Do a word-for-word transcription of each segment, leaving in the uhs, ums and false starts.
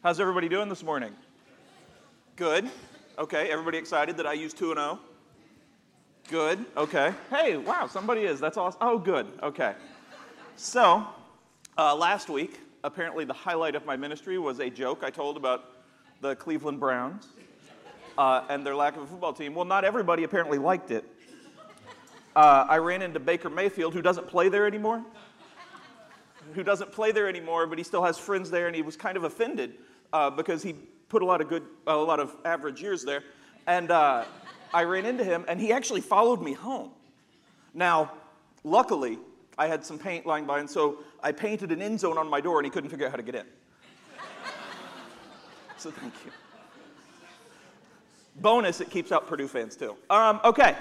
How's everybody doing this morning? Good. Okay, everybody excited that I used two and oh? Good. Okay. Hey, wow, somebody is. That's awesome. Oh, good. Okay. So, uh, last week, apparently the highlight of my ministry was a joke I told about the Cleveland Browns uh, and their lack of a football team. Well, not everybody apparently liked it. Uh, I ran into Baker Mayfield, who doesn't play there anymore. Who doesn't play there anymore, but he still has friends there, and he was kind of offended uh, because he put a lot of good, a lot of average years there. And uh, I ran into him, and he actually followed me home. Now, luckily, I had some paint lying by, and so I painted an end zone on my door, and he couldn't figure out how to get in. So thank you. Bonus, it keeps out Purdue fans, too. Um, okay.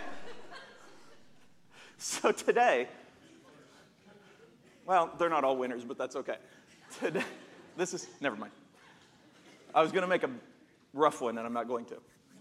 So today, well, they're not all winners, but that's okay. Today, this is, never mind. I was going to make a rough one, and I'm not going to.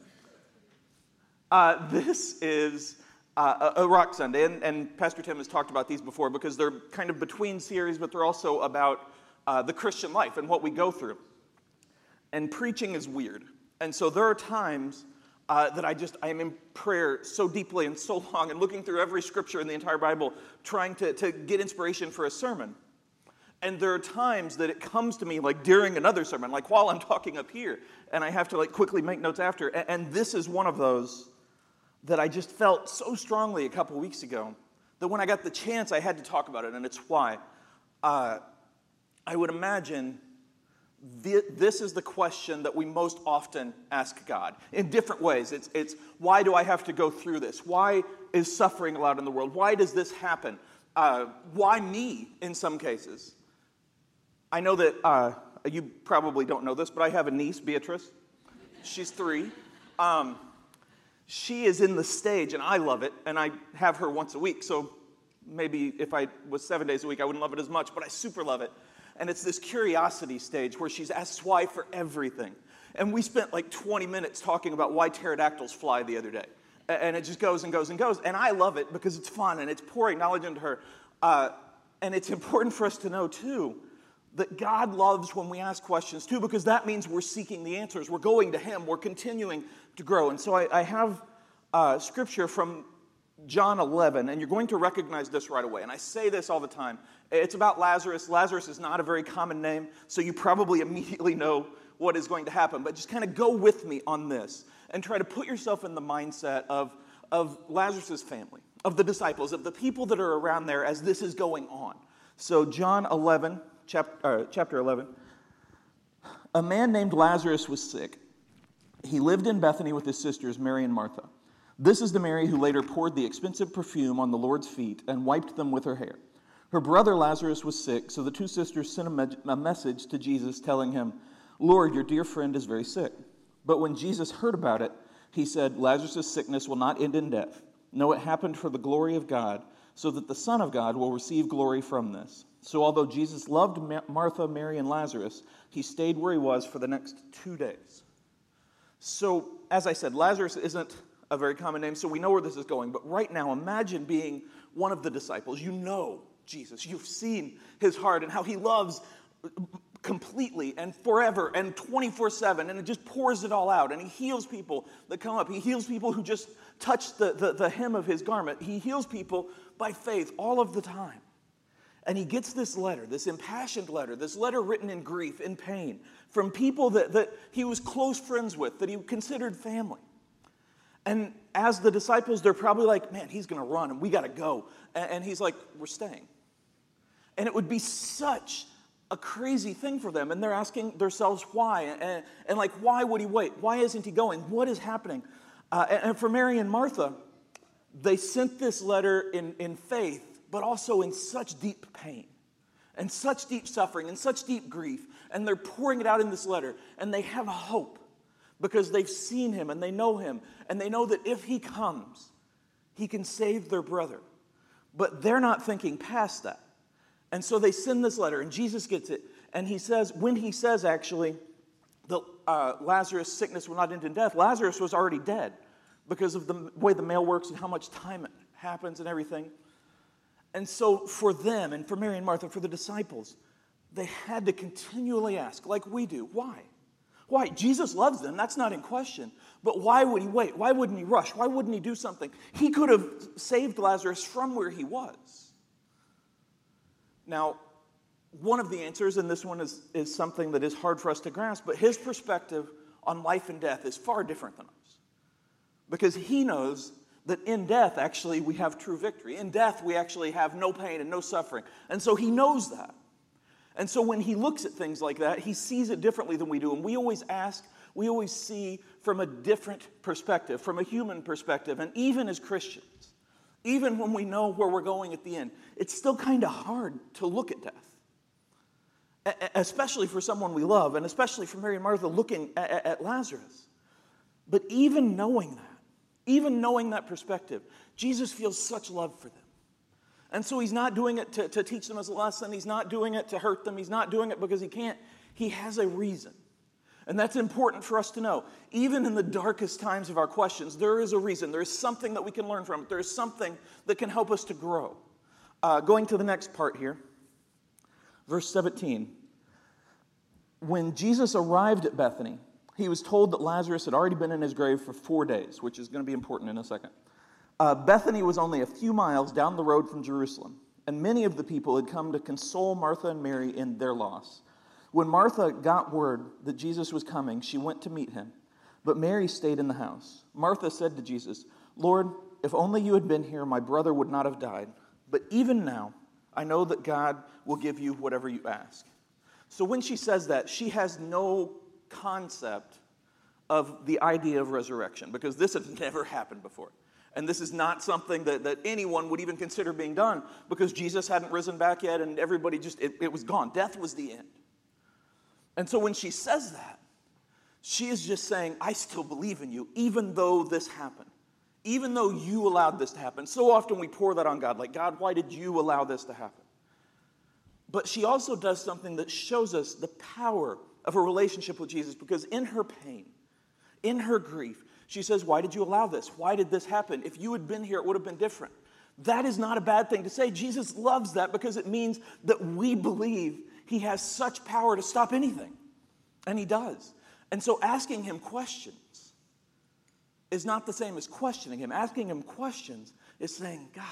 Uh, this is uh, a, a Rock Sunday, and, and Pastor Tim has talked about these before because they're kind of between series, but they're also about uh, the Christian life and what we go through. And preaching is weird. And so there are times uh, that I just, I am in prayer so deeply and so long and looking through every scripture in the entire Bible, trying to, to get inspiration for a sermon. And there are times that it comes to me like during another sermon, like while I'm talking up here, and I have to like quickly make notes after. And, and this is one of those that I just felt so strongly a couple weeks ago that when I got the chance, I had to talk about it, and it's why. Uh, I would imagine this is the question that we most often ask God in different ways. It's, it's why do I have to go through this? Why is suffering allowed in the world? Why does this happen? Uh, why me in some cases? I know that uh, you probably don't know this, but I have a niece, Beatrice. She's three. Um, she is in the stage, and I love it, and I have her once a week, so maybe if I was seven days a week, I wouldn't love it as much, but I super love it. And it's this curiosity stage where she's asked why for everything. And we spent like twenty minutes talking about why pterodactyls fly the other day. And it just goes and goes and goes. And I love it because it's fun and it's pouring knowledge into her. Uh, and it's important for us to know, too, that God loves when we ask questions, too, because that means we're seeking the answers. We're going to Him. We're continuing to grow. And so I, I have uh, scripture from John eleven, and you're going to recognize this right away. And I say this all the time. It's about Lazarus. Lazarus is not a very common name, so you probably immediately know what is going to happen. But just kind of go with me on this and try to put yourself in the mindset of, of Lazarus' family, of the disciples, of the people that are around there as this is going on. So John eleven, chapter, uh, chapter eleven. A man named Lazarus was sick. He lived in Bethany with his sisters, Mary and Martha. This is the Mary who later poured the expensive perfume on the Lord's feet and wiped them with her hair. Her brother Lazarus was sick, so the two sisters sent a, me- a message to Jesus telling him, "Lord, your dear friend is very sick." But when Jesus heard about it, he said, "Lazarus' sickness will not end in death. No, it happened for the glory of God, so that the Son of God will receive glory from this." So although Jesus loved Ma- Martha, Mary, and Lazarus, he stayed where he was for the next two days. So, as I said, Lazarus isn't a very common name, so we know where this is going. But right now, imagine being one of the disciples. You know Jesus. You've seen his heart and how he loves completely and forever and twenty-four seven, and it just pours it all out. And he heals people that come up. He heals people who just touch the, the, the hem of his garment. He heals people by faith all of the time. And he gets this letter, this impassioned letter, this letter written in grief, in pain, from people that, that he was close friends with, that he considered family. And as the disciples, they're probably like, man, he's going to run and we got to go. And, and he's like, we're staying. And it would be such a crazy thing for them. And they're asking themselves why. And, and like, why would he wait? Why isn't he going? What is happening? Uh, and, and for Mary and Martha, they sent this letter in, in faith, but also in such deep pain and such deep suffering and such deep grief. And they're pouring it out in this letter. And they have a hope because they've seen him and they know him. And they know that if he comes, he can save their brother. But they're not thinking past that. And so they send this letter, and Jesus gets it. And he says, when he says, actually, that uh, Lazarus' sickness will not end in death, Lazarus was already dead because of the way the mail works and how much time it happens and everything. And so for them, and for Mary and Martha, for the disciples, they had to continually ask, like we do, why? Why? Jesus loves them. That's not in question. But why would he wait? Why wouldn't he rush? Why wouldn't he do something? He could have saved Lazarus from where he was. Now, one of the answers, and this one is, is something that is hard for us to grasp, but his perspective on life and death is far different than ours. Because he knows that in death, actually, we have true victory. In death, we actually have no pain and no suffering. And so he knows that. And so when he looks at things like that, he sees it differently than we do. And we always ask, we always see from a different perspective, from a human perspective. And even as Christians, even when we know where we're going at the end, it's still kind of hard to look at death. Especially for someone we love, and especially for Mary and Martha looking at, at Lazarus. But even knowing that, even knowing that perspective, Jesus feels such love for them. And so he's not doing it to, to teach them as a lesson. He's not doing it to hurt them. He's not doing it because he can't. He has a reason. And that's important for us to know. Even in the darkest times of our questions, there is a reason. There is something that we can learn from it. There is something that can help us to grow. Uh, going to the next part here. Verse seventeen. When Jesus arrived at Bethany, he was told that Lazarus had already been in his grave for four days, which is going to be important in a second. Uh, Bethany was only a few miles down the road from Jerusalem, and many of the people had come to console Martha and Mary in their loss. When Martha got word that Jesus was coming, she went to meet him, but Mary stayed in the house. Martha said to Jesus, "Lord, if only you had been here, my brother would not have died. But even now, I know that God will give you whatever you ask." So when she says that, she has no concept of the idea of resurrection, because this had never happened before. And this is not something that, that anyone would even consider being done, because Jesus hadn't risen back yet, and everybody just, it, it was gone. Death was the end. And so when she says that, she is just saying, I still believe in you, even though this happened. Even though you allowed this to happen. So often we pour that on God, like, God, why did you allow this to happen? But she also does something that shows us the power of a relationship with Jesus, because in her pain, in her grief, she says, why did you allow this? Why did this happen? If you had been here, it would have been different. That is not a bad thing to say. Jesus loves that because it means that we believe he has such power to stop anything. And he does. And so asking him questions is not the same as questioning him. Asking him questions is saying, God,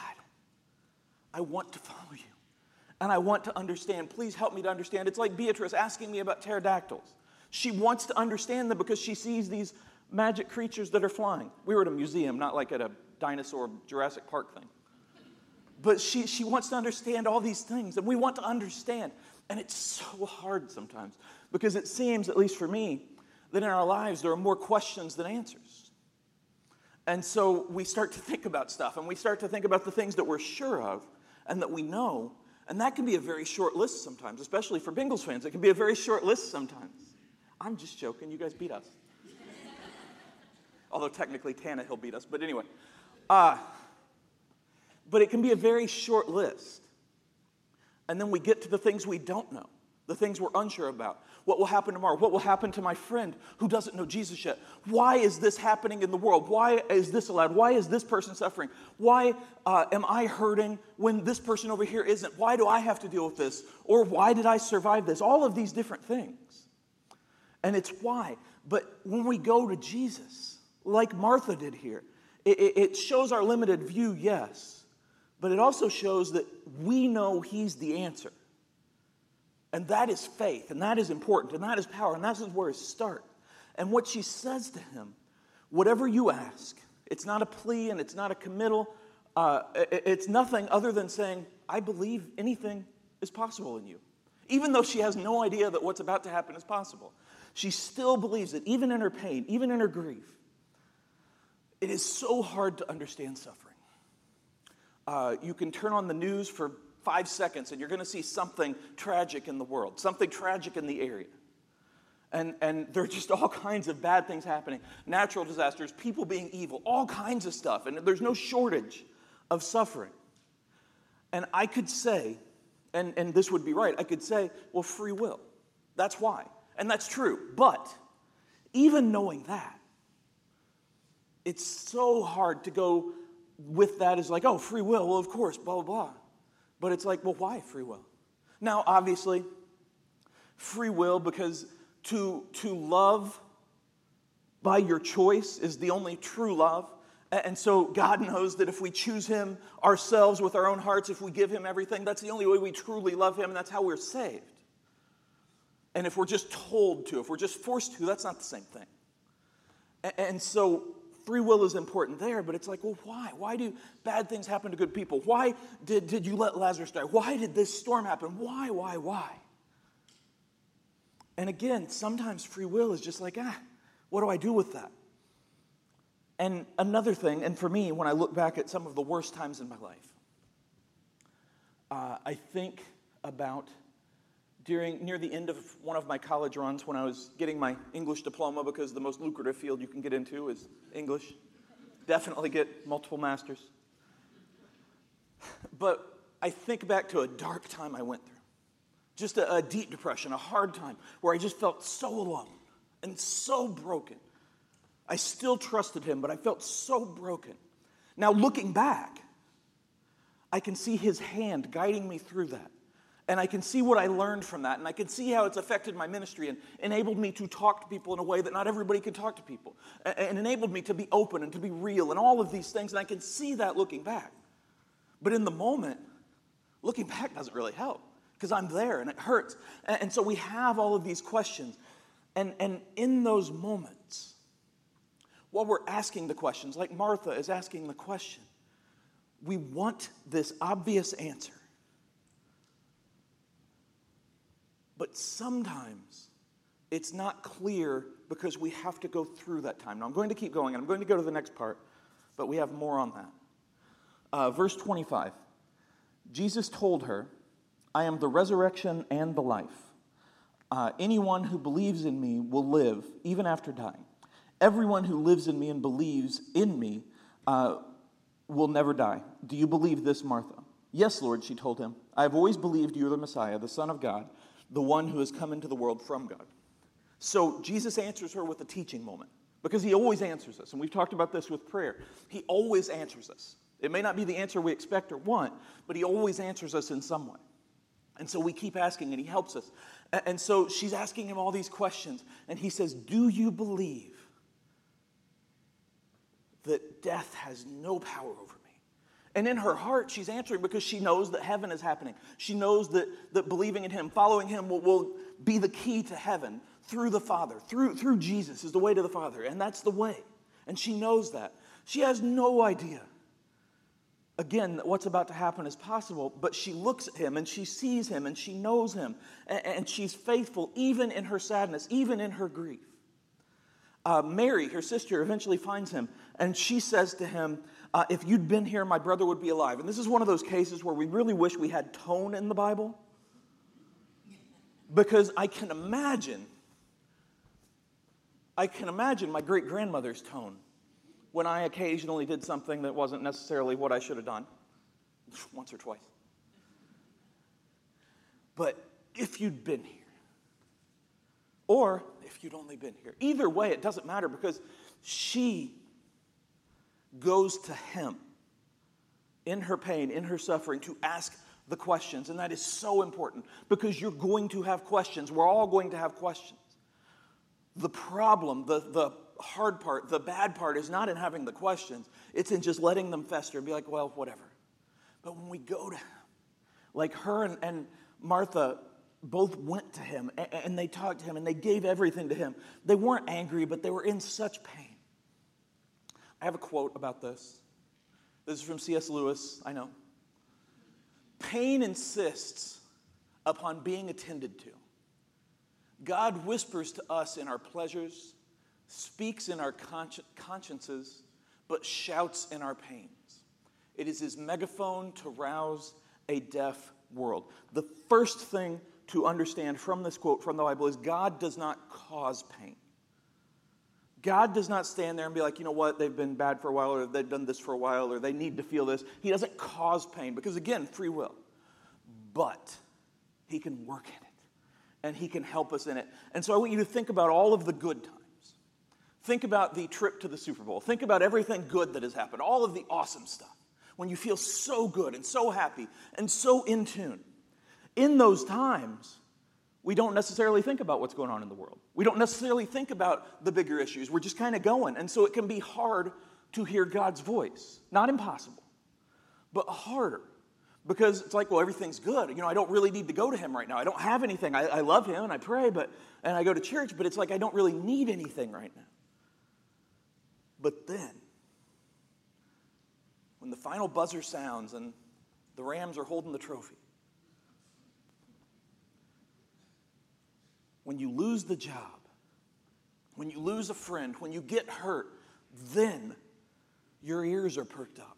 I want to follow you. And I want to understand. Please help me to understand. It's like Beatrice asking me about pterodactyls. She wants to understand them because she sees these magic creatures that are flying. We were at a museum, not like at a dinosaur Jurassic Park thing. But she, she wants to understand all these things, and we want to understand. And it's so hard sometimes, because it seems, at least for me, that in our lives there are more questions than answers. And so we start to think about stuff, and we start to think about the things that we're sure of and that we know, and that can be a very short list sometimes, especially for Bengals fans. It can be a very short list sometimes. I'm just joking. You guys beat us. Although technically Tannehill beat us, but anyway. Uh, but it can be a very short list. And then we get to the things we don't know, the things we're unsure about. What will happen tomorrow? What will happen to my friend who doesn't know Jesus yet? Why is this happening in the world? Why is this allowed? Why is this person suffering? Why uh, am I hurting when this person over here isn't? Why do I have to deal with this? Or why did I survive this? All of these different things. And it's why. But when we go to Jesus, like Martha did here, it, it shows our limited view, yes. But it also shows that we know he's the answer. And that is faith, and that is important, and that is power, and that is where it starts. And what she says to him, whatever you ask, it's not a plea and it's not a committal. Uh, it's nothing other than saying, I believe anything is possible in you. Even though she has no idea that what's about to happen is possible. She still believes that even in her pain, even in her grief, it is so hard to understand suffering. Uh, you can turn on the news for five seconds and you're going to see something tragic in the world, something tragic in the area. And, and there are just all kinds of bad things happening. Natural disasters, people being evil, all kinds of stuff. And there's no shortage of suffering. And I could say, and, and this would be right, I could say, well, free will. That's why. And that's true. But even knowing that, it's so hard to go with that as like, oh, free will, well, of course, blah, blah, blah. But it's like, well, why free will? Now, obviously, free will because to, to love by your choice is the only true love. And so God knows that if we choose him ourselves with our own hearts, if we give him everything, that's the only way we truly love him, and that's how we're saved. And if we're just told to, if we're just forced to, that's not the same thing. And so free will is important there, but it's like, well, why? Why do bad things happen to good people? Why did, did you let Lazarus die? Why did this storm happen? Why, why, why? And again, sometimes free will is just like, ah, what do I do with that? And another thing, and for me, when I look back at some of the worst times in my life, uh, I think about during near the end of one of my college runs when I was getting my English diploma, because the most lucrative field you can get into is English. Definitely get multiple masters. But I think back to a dark time I went through. Just a, a deep depression, a hard time, where I just felt so alone and so broken. I still trusted him, but I felt so broken. Now, looking back, I can see his hand guiding me through that. And I can see what I learned from that. And I can see how it's affected my ministry and enabled me to talk to people in a way that not everybody could talk to people. And enabled me to be open and to be real and all of these things. And I can see that looking back. But in the moment, looking back doesn't really help, because I'm there and it hurts. And so we have all of these questions. And, and in those moments, while we're asking the questions, like Martha is asking the question, we want this obvious answer. But sometimes it's not clear because we have to go through that time. Now, I'm going to keep going, and I'm going to go to the next part, but we have more on that. Uh, verse twenty-five, Jesus told her, I am the resurrection and the life. Uh, anyone who believes in me will live even after dying. Everyone who lives in me and believes in me uh, will never die. Do you believe this, Martha? Yes, Lord, she told him. I have always believed you are the Messiah, the Son of God, the one who has come into the world from God. So Jesus answers her with a teaching moment, because he always answers us. And we've talked about this with prayer. He always answers us. It may not be the answer we expect or want, but he always answers us in some way. And so we keep asking, and he helps us. And so she's asking him all these questions, and he says, do you believe that death has no power over me? And in her heart, she's answering because she knows that heaven is happening. She knows that, that believing in him, following him will, will be the key to heaven through the Father. Through, through Jesus is the way to the Father, and that's the way. And she knows that. She has no idea, again, that what's about to happen is possible, but she looks at him, and she sees him, and she knows him, and, and she's faithful even in her sadness, even in her grief. Uh, Mary, her sister, eventually finds him, and she says to him, uh, if you'd been here, my brother would be alive. And this is one of those cases where we really wish we had tone in the Bible, because I can imagine, I can imagine my great-grandmother's tone when I occasionally did something that wasn't necessarily what I should have done, once or twice. But if you'd been here, or if you'd only been here. Either way, it doesn't matter, because she goes to him in her pain, in her suffering, to ask the questions. And that is so important, because you're going to have questions. We're all going to have questions. The problem, the, the hard part, the bad part is not in having the questions. It's in just letting them fester and be like, well, whatever. But when we go to him, like her and, and Martha both went to him, and they talked to him, and they gave everything to him. They weren't angry, but they were in such pain. I have a quote about this. This is from C S Lewis, I know. Pain insists upon being attended to. God whispers to us in our pleasures, speaks in our consci- consciences, but shouts in our pains. It is his megaphone to rouse a deaf world. The first thing to understand from this quote from the Bible is God does not cause pain. God does not stand there and be like, you know what, they've been bad for a while, or they've done this for a while, or they need to feel this. He doesn't cause pain, because again, free will. But he can work in it, and he can help us in it. And so I want you to think about all of the good times. Think about the trip to the Super Bowl. Think about everything good that has happened, all of the awesome stuff, when you feel so good and so happy and so in tune. In those times, we don't necessarily think about what's going on in the world. We don't necessarily think about the bigger issues. We're just kind of going. And so it can be hard to hear God's voice. Not impossible, but harder. Because it's like, well, everything's good. You know, I don't really need to go to him right now. I don't have anything. I, I love him and I pray, but and I go to church, but it's like I don't really need anything right now. But then, when the final buzzer sounds and the Rams are holding the trophy, when you lose the job, when you lose a friend, when you get hurt, then your ears are perked up.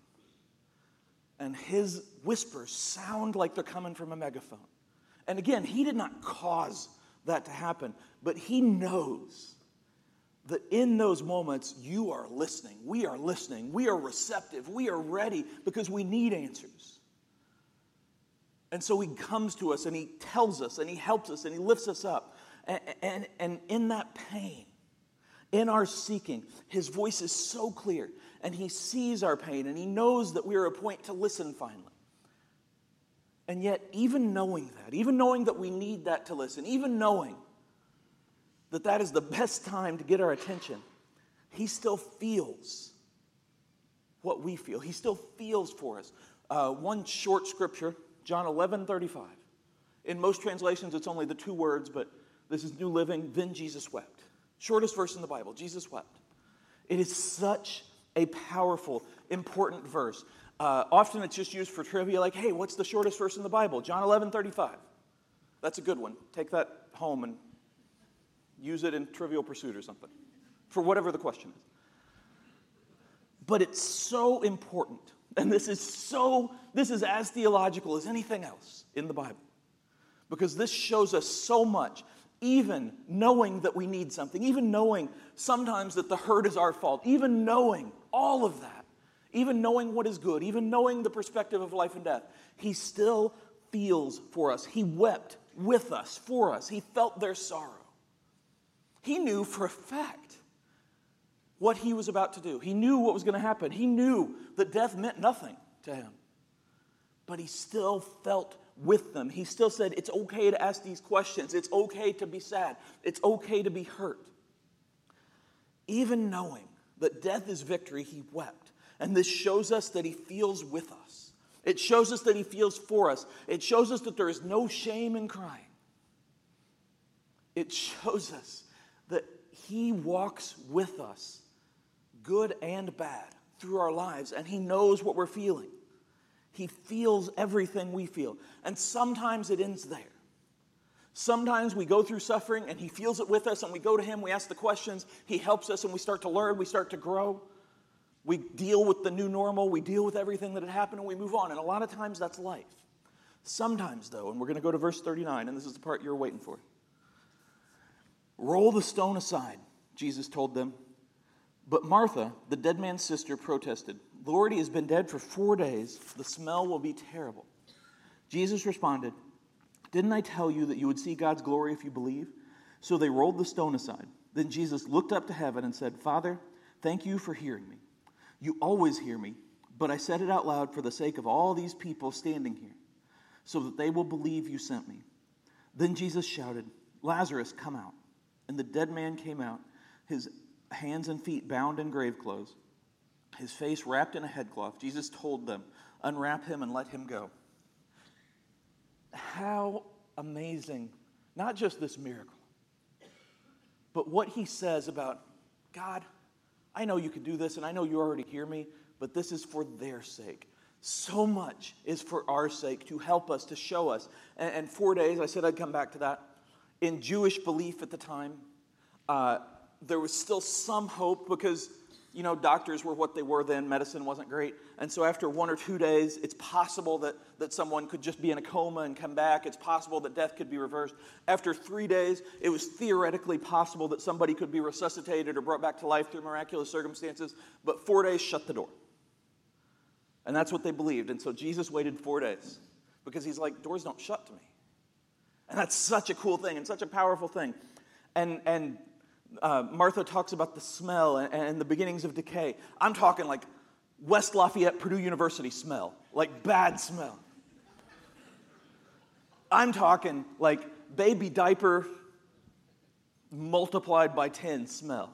And his whispers sound like they're coming from a megaphone. And again, he did not cause that to happen, but he knows that in those moments you are listening. We are listening. We are receptive. We are ready because we need answers. And so he comes to us and he tells us and he helps us and he lifts us up. And, and, and in that pain, in our seeking, his voice is so clear. And he sees our pain, and he knows that we are at a point to listen finally. And yet, even knowing that, even knowing that we need that to listen, even knowing that that is the best time to get our attention, he still feels what we feel. He still feels for us. Uh, one short scripture, John eleven thirty-five. In most translations, it's only the two words, but this is New Living. Then Jesus wept. Shortest verse in the Bible. Jesus wept. It is such a powerful, important verse. Uh, often it's just used for trivia, like, hey, what's the shortest verse in the Bible? John eleven thirty-five. That's a good one. Take that home and use it in Trivial Pursuit or something, for whatever the question is. But it's so important, and this is so, this is as theological as anything else in the Bible, because this shows us so much. Even knowing that we need something, even knowing sometimes that the hurt is our fault, even knowing all of that, even knowing what is good, even knowing the perspective of life and death, he still feels for us. He wept with us, for us. He felt their sorrow. He knew for a fact what he was about to do. He knew what was going to happen. He knew that death meant nothing to him. But he still felt with them. He still said, it's okay to ask these questions. It's okay to be sad. It's okay to be hurt. Even knowing that death is victory, he wept. And this shows us that he feels with us. It shows us that he feels for us. It shows us that there is no shame in crying. It shows us that he walks with us, good and bad, through our lives, and he knows what we're feeling. He feels everything we feel. And sometimes it ends there. Sometimes we go through suffering and he feels it with us and we go to him, we ask the questions, he helps us and we start to learn, we start to grow. We deal with the new normal, we deal with everything that had happened and we move on. And a lot of times that's life. Sometimes though, and we're going to go to verse thirty-nine, and this is the part you're waiting for. Roll the stone aside, Jesus told them. But Martha, the dead man's sister, protested, Lord, he has been dead for four days. The smell will be terrible. Jesus responded, didn't I tell you that you would see God's glory if you believe? So they rolled the stone aside. Then Jesus looked up to heaven and said, Father, thank you for hearing me. You always hear me, but I said it out loud for the sake of all these people standing here, so that they will believe you sent me. Then Jesus shouted, Lazarus, come out. And the dead man came out, his hands and feet bound in grave clothes, his face wrapped in a headcloth. Jesus told them, unwrap him and let him go. How amazing, not just this miracle, but what he says about, God, I know you can do this and I know you already hear me, but this is for their sake. So much is for our sake, to help us, to show us. And, and four days, I said I'd come back to that. In Jewish belief at the time, uh, there was still some hope because, you know, doctors were what they were then. Medicine wasn't great. And so after one or two days, it's possible that, that someone could just be in a coma and come back. It's possible that death could be reversed. After three days, it was theoretically possible that somebody could be resuscitated or brought back to life through miraculous circumstances. But four days shut the door. And that's what they believed. And so Jesus waited four days because he's like, doors don't shut to me. And that's such a cool thing and such a powerful thing. And and uh, Martha talks about the smell and, and the beginnings of decay. I'm talking like West Lafayette, Purdue University smell, like bad smell. I'm talking like baby diaper multiplied by ten smell.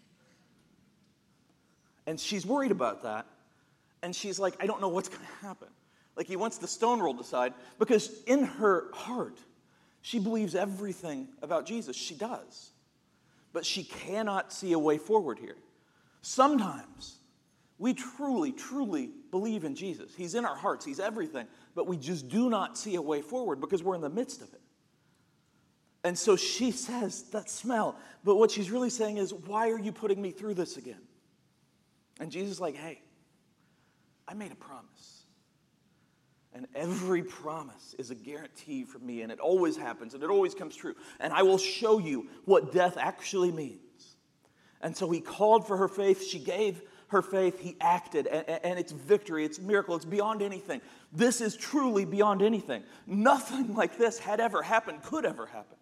And she's worried about that. And she's like, I don't know what's going to happen. Like he wants the stone rolled aside because in her heart, she believes everything about Jesus. She does. But she cannot see a way forward here. Sometimes we truly, truly believe in Jesus. He's in our hearts. He's everything. But we just do not see a way forward because we're in the midst of it. And so she says, that smell. But what she's really saying is, why are you putting me through this again? And Jesus is like, hey, I made a promise. And every promise is a guarantee from me. And it always happens. And it always comes true. And I will show you what death actually means. And so he called for her faith. She gave her faith. He acted. And, and it's victory. It's miracle. It's beyond anything. This is truly beyond anything. Nothing like this had ever happened, could ever happen.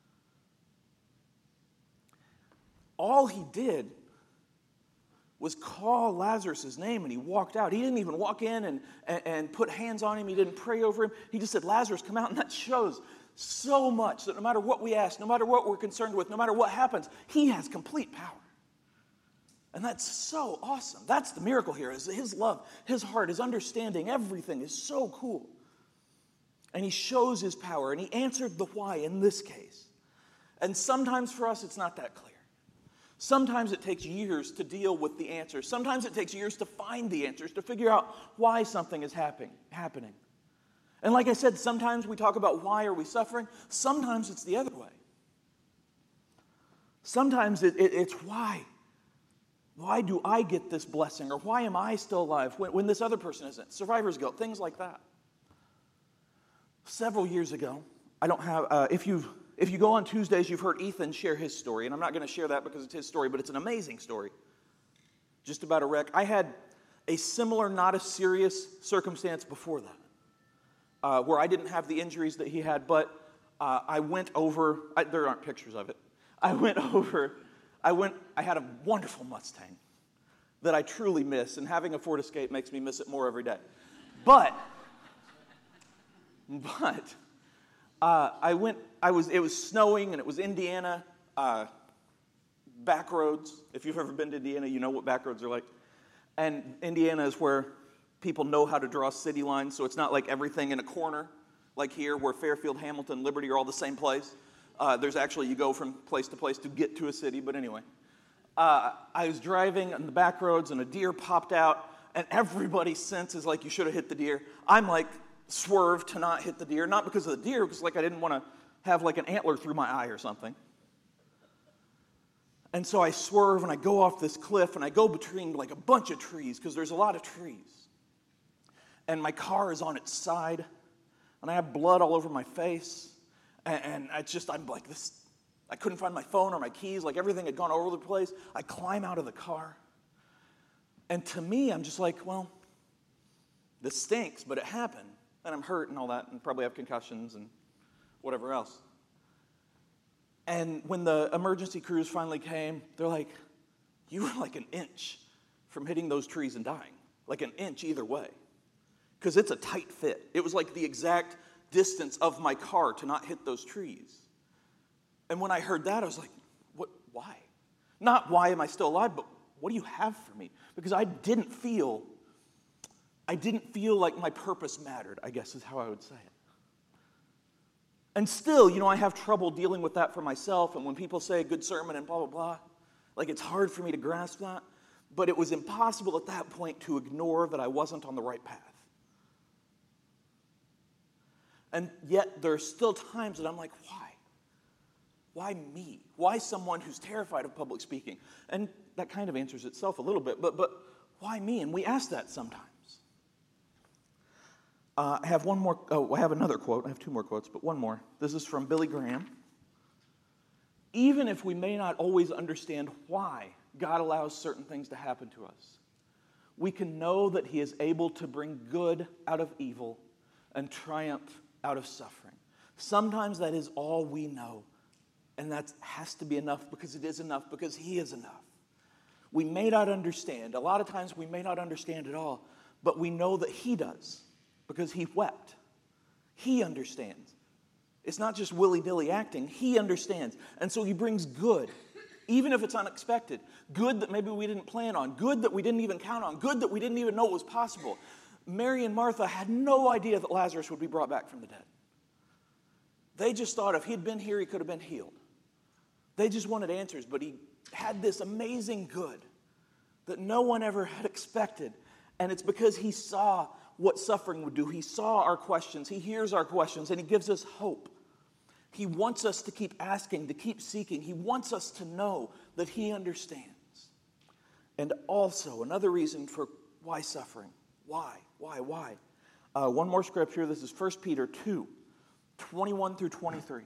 All he did was call Lazarus' name, and he walked out. He didn't even walk in and, and, and put hands on him. He didn't pray over him. He just said, Lazarus, come out. And that shows so much that no matter what we ask, no matter what we're concerned with, no matter what happens, he has complete power. And that's so awesome. That's the miracle here, is his love, his heart, his understanding, everything is so cool. And he shows his power, and he answered the why in this case. And sometimes for us, it's not that clear. Sometimes it takes years to deal with the answers. Sometimes it takes years to find the answers, to figure out why something is happen, happening. And like I said, sometimes we talk about why are we suffering. Sometimes it's the other way. Sometimes it, it, it's why. Why do I get this blessing? Or why am I still alive when, when this other person isn't? Survivor's guilt, things like that. Several years ago, I don't have, uh, if you've If you go on Tuesdays, you've heard Ethan share his story, and I'm not going to share that because it's his story, but it's an amazing story. Just about a wreck. I had a similar, not as serious circumstance before that, uh, where I didn't have the injuries that he had, but uh, I went over, I, there aren't pictures of it, I went over, I went, I had a wonderful Mustang that I truly miss, and having a Ford Escape makes me miss it more every day. But, but, uh, I went, I was, it was snowing, and it was Indiana, uh, back roads. If you've ever been to Indiana, you know what back roads are like. And Indiana is where people know how to draw city lines, so it's not like everything in a corner, like here, where Fairfield, Hamilton, Liberty are all the same place. Uh, there's actually, you go from place to place to get to a city, but anyway. Uh, I was driving on the back roads, and a deer popped out, and everybody's sense is like, you should have hit the deer. I'm like, swerved to not hit the deer, not because of the deer, because like I didn't want to have like an antler through my eye or something. And so I swerve, and I go off this cliff, and I go between like a bunch of trees, because there's a lot of trees. And my car is on its side, and I have blood all over my face, and, and I just, I'm like this, I couldn't find my phone or my keys, like everything had gone all over the place. I climb out of the car, and to me, I'm just like, well, this stinks, but it happened, and I'm hurt and all that, and probably have concussions and whatever else. And when the emergency crews finally came, they're like, you were like an inch from hitting those trees and dying. Like an inch either way. Because it's a tight fit. It was like the exact distance of my car to not hit those trees. And when I heard that, I was like, what? Why? Not why am I still alive, but what do you have for me? Because I didn't feel, I didn't feel like my purpose mattered, I guess is how I would say it. And still, you know, I have trouble dealing with that for myself. And when people say a good sermon and blah, blah, blah, like it's hard for me to grasp that. But it was impossible at that point to ignore that I wasn't on the right path. And yet there are still times that I'm like, why? Why me? Why someone who's terrified of public speaking? And that kind of answers itself a little bit. But, but why me? And we ask that sometimes. Uh, I have one more, oh, I have another quote. I have two more quotes, but one more. This is from Billy Graham. Even if we may not always understand why God allows certain things to happen to us, we can know that He is able to bring good out of evil and triumph out of suffering. Sometimes that is all we know, and that has to be enough because it is enough, because He is enough. We may not understand. A lot of times we may not understand at all, but we know that He does. Because He wept. He understands. It's not just willy-nilly acting. He understands. And so he brings good, even if it's unexpected. Good that maybe we didn't plan on. Good that we didn't even count on. Good that we didn't even know was possible. Mary and Martha had no idea that Lazarus would be brought back from the dead. They just thought if he'd been here, he could have been healed. They just wanted answers, but he had this amazing good that no one ever had expected. And it's because he saw what suffering would do. He saw our questions. He hears our questions, and he gives us hope. He wants us to keep asking, to keep seeking. He wants us to know that he understands. And also, another reason for why suffering. Why? Why? Why? Uh, one more scripture. This is First Peter two, twenty-one through twenty-three.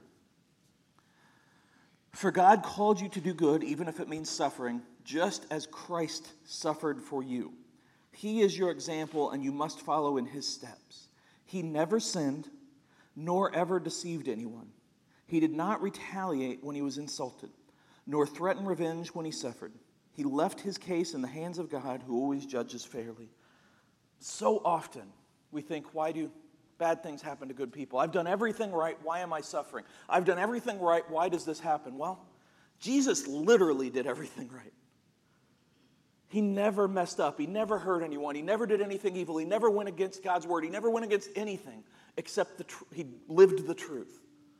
For God called you to do good, even if it means suffering, just as Christ suffered for you. He is your example, and you must follow in his steps. He never sinned, nor ever deceived anyone. He did not retaliate when he was insulted, nor threaten revenge when he suffered. He left his case in the hands of God, who always judges fairly. So often we think, why do bad things happen to good people? I've done everything right. Why am I suffering? I've done everything right. Why does this happen? Well, Jesus literally did everything right. He never messed up. He never hurt anyone. He never did anything evil. He never went against God's word. He never went against anything except the tr- he lived the truth.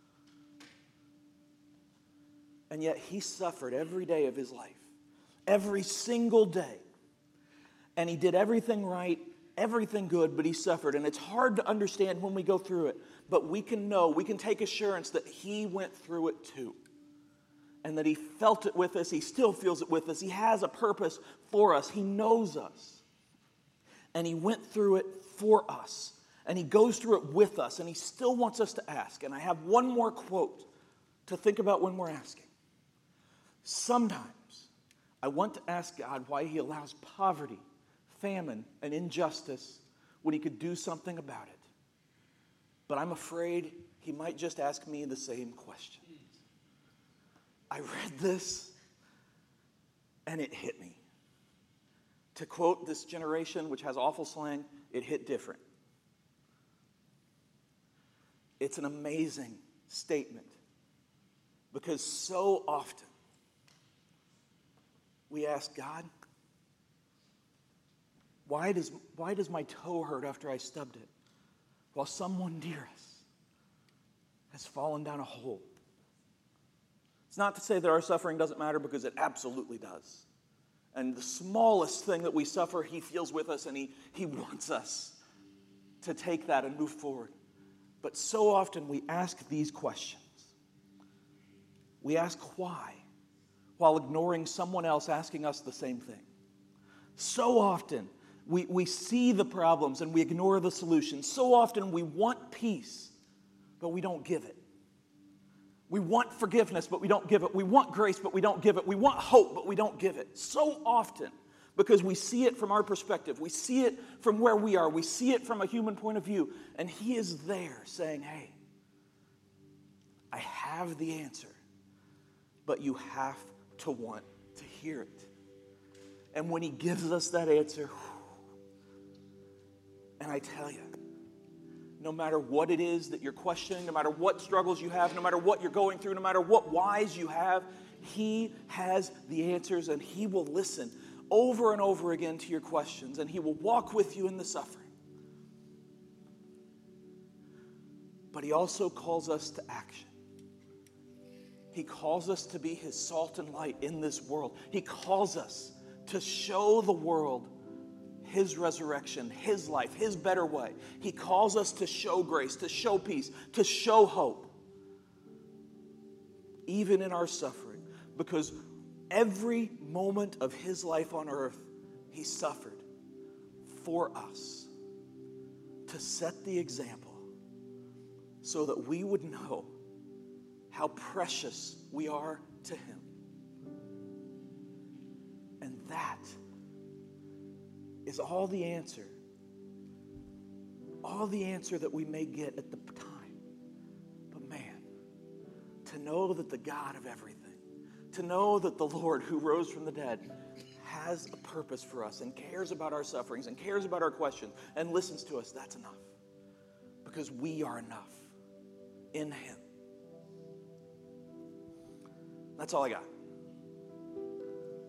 And yet he suffered every day of his life, every single day. And he did everything right, everything good, but he suffered. And it's hard to understand when we go through it, but we can know, we can take assurance that he went through it too. And that he felt it with us. He still feels it with us. He has a purpose for us. He knows us. And he went through it for us. And he goes through it with us. And he still wants us to ask. And I have one more quote to think about when we're asking. Sometimes I want to ask God why he allows poverty, famine, and injustice when he could do something about it. But I'm afraid he might just ask me the same question. I read this, and it hit me. To quote this generation, which has awful slang, it hit different. It's an amazing statement, because so often we ask God, why does, why does my toe hurt after I stubbed it, while someone near us has fallen down a hole? It's not to say that our suffering doesn't matter, because it absolutely does. And the smallest thing that we suffer, he feels with us, and he, he wants us to take that and move forward. But so often we ask these questions. We ask why, while ignoring someone else asking us the same thing. So often we, we see the problems and we ignore the solutions. So often we want peace, but we don't give it. We want forgiveness, but we don't give it. We want grace, but we don't give it. We want hope, but we don't give it. So often, because we see it from our perspective. We see it from where we are. We see it from a human point of view. And he is there saying, hey, I have the answer, but you have to want to hear it. And when he gives us that answer, and I tell you, no matter what it is that you're questioning, no matter what struggles you have, no matter what you're going through, no matter what whys you have, he has the answers, and he will listen over and over again to your questions, and he will walk with you in the suffering. But he also calls us to action. He calls us to be his salt and light in this world. He calls us to show the world his resurrection, his life, his better way. He calls us to show grace, to show peace, to show hope, even in our suffering, because every moment of his life on earth, he suffered for us to set the example so that we would know how precious we are to him. And that is all the answer. All the answer that we may get at the time. But man, to know that the God of everything, to know that the Lord who rose from the dead has a purpose for us and cares about our sufferings and cares about our questions and listens to us, that's enough. Because we are enough in him. That's all I got.